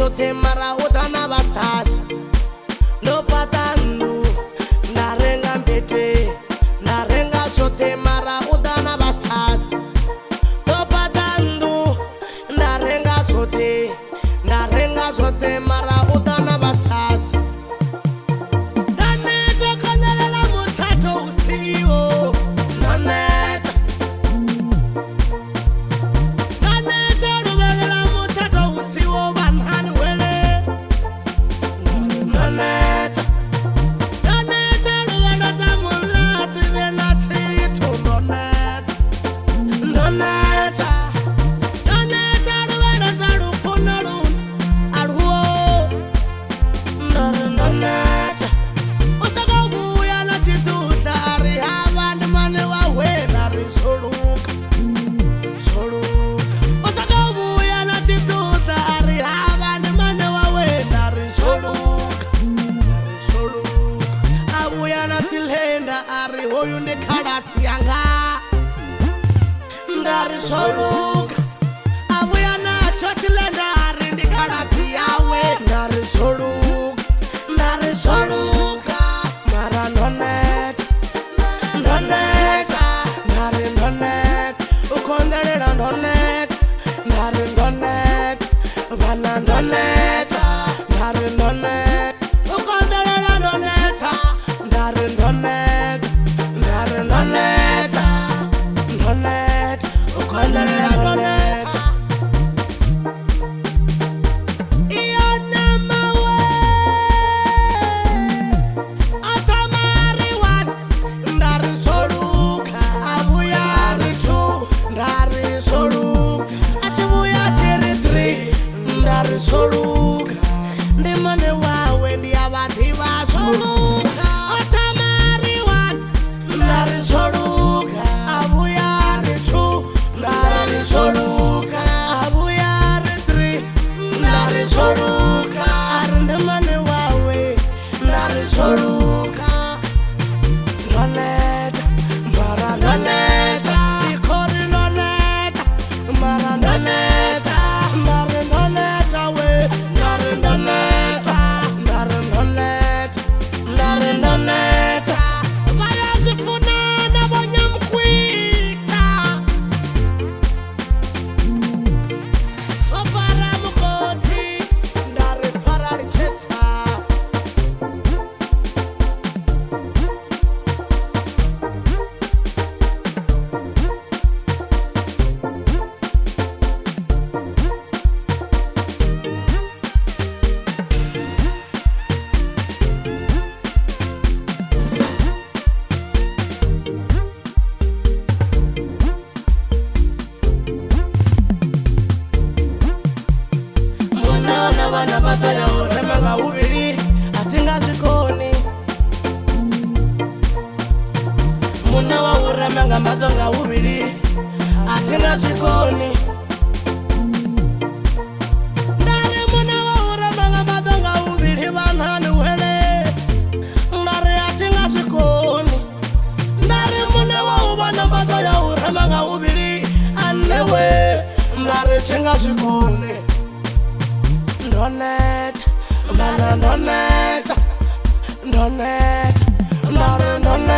zvote mara utana vasazi ndopatandu ndarenga mbete ndarenga zvote mara utana vasazi ndopatandu ndarenga zvote mara utana vasazi ndaneta kanyalela muchato usiwo ndaneta ruvelela muchato usiwo vanhani wele ndaneta ruvendo za mulasi vena chitu ndoneta ruvendo za lufuno lunu aluwo ndoneta usakavuya na chituta ari hava ndi mane wawena ri soluka usakavuya na chituta ari hava ndi mane wawena ri soluka avuya na silenda ari hoyu ndi khalasi yanga ndari soluka avuya nacho silenda ari ndi khalasi yawe ndari soluka mara ndoneta ndari ndoneta ukondelela ndoneta ndari ndoneta vana ndoneta ndari ndoneta ukondelela ndoneta ndari ndoneta ukondelela ndoneta soluka ndi mane wawe ndi avadhiva soluka otamari 1 ndari soluka avuya ri 2 ndari soluka avuya ri 3 ndari soluka ari ndi mane wawe ndari soluka ndoneta mara ndoneta ikori ndoneta mara ndoneta ndoneta vayazifunana vonyamkwita vapara mukosi ndari pfara richetsa vana vataya uremanga uviri atingazvikoni muna wauremanga matonga uviri atingazvikoni ndari muna wauremanga matonga uviri vanhani wele ndari atingazvikoni ndari muna wauvana vataya uremanga uviri anewe ndari tingazvikoni ndoneta ndari ndoneta ndari ndoneta